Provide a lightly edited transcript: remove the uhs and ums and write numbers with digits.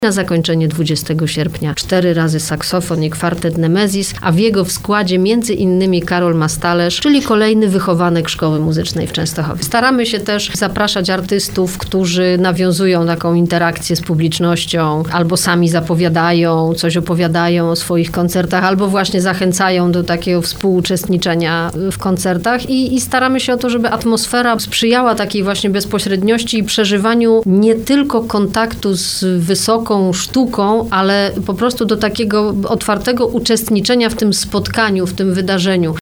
Na zakończenie 20 sierpnia 4 razy saksofon i kwartet Nemesis, a w jego składzie między innymi Karol Mastalerz, czyli kolejny wychowanek Szkoły Muzycznej w Częstochowie. Staramy się też zapraszać artystów, którzy nawiązują taką interakcję z publicznością, albo sami zapowiadają, coś opowiadają o swoich koncertach, albo właśnie zachęcają do takiego współuczestniczenia w koncertach i staramy się o to, żeby atmosfera sprzyjała takiej właśnie bezpośredniości i przeżywaniu nie tylko kontaktu z wysoką sztuką, ale po prostu do takiego otwartego uczestniczenia w tym spotkaniu, w tym wydarzeniu.